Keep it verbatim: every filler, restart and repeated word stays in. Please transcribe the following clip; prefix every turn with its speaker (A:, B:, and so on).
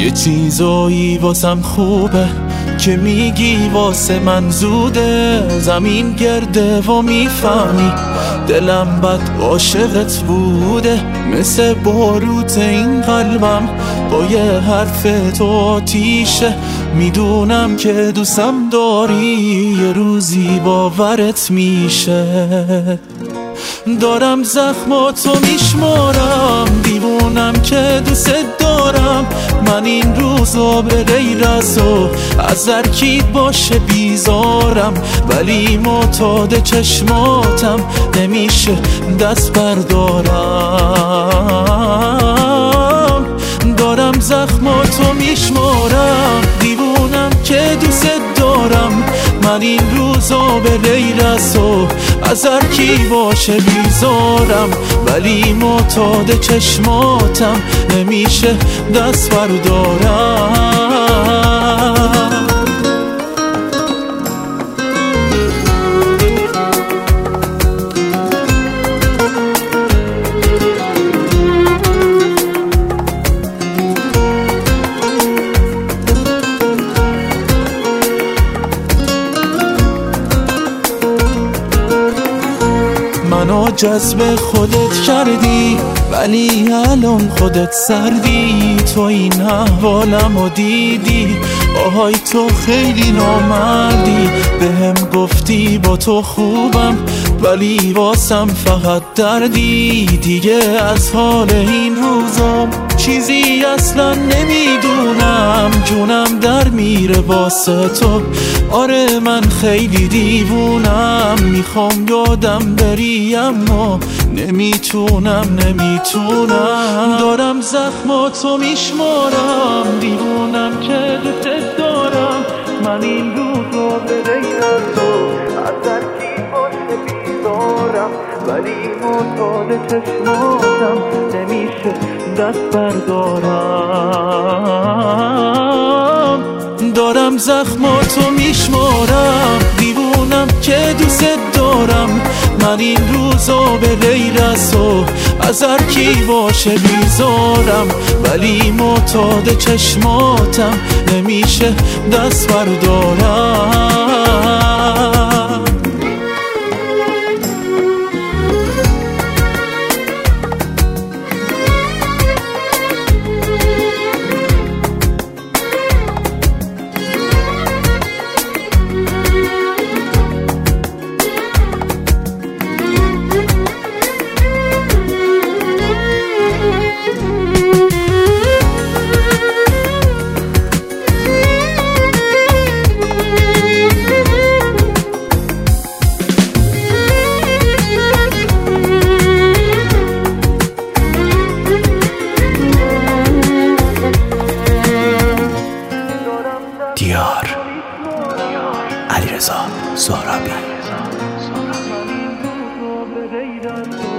A: یه چیزایی واسم خوبه که میگی واسه من زوده، زمین گرده و میفهمی دلم بد عاشقت بوده، مثل باروت این قلبم با یه حرف تو آتیشه، میدونم که دوستم داری یه روزی باورت میشه. دارم زخماتو میشمارم، دیوونم که دوست دارم، من این روزا به غیر از تو از ترکیب باشه بیزارم، ولی معتاد چشماتم نمیشه دست بردارم. دارم زخماتو میشمارم، دیوونم که دوست دارم، من این روزا به غیر از تو از هر کی باشه بیزارم، ولی معتاد چشماتم نمیشه دست بردارم. منو جذب خودت کردی ولی الان خودت سردی، تو این احوالمو دیدی، آهای تو خیلی نامردی، بهم گفتی با تو خوبم ولی واسم فقط دردی، دیگه از حال این روزام چیزی اصلا نمیدونم، جونم در میره واسه تو، آره من خیلی دیوونم، میخوام یادم بری اما نمیتونم نمیتونم. دارم زخماتو میشمارم، دیوونم که دوست دارم، من این روزا به غیر از تو از ترکیب باشه بیزارم، ولی معتاد چشماتم نمیشه دست بردارم. دارم زخماتو میشمارم، دیوونم که دوست دارم، من این روزا به غیر از تو از هر کی باشه بیزارم، ولی معتاد چشماتم نمیشه دست بردارم.
B: دیار علیرضا سهرابی.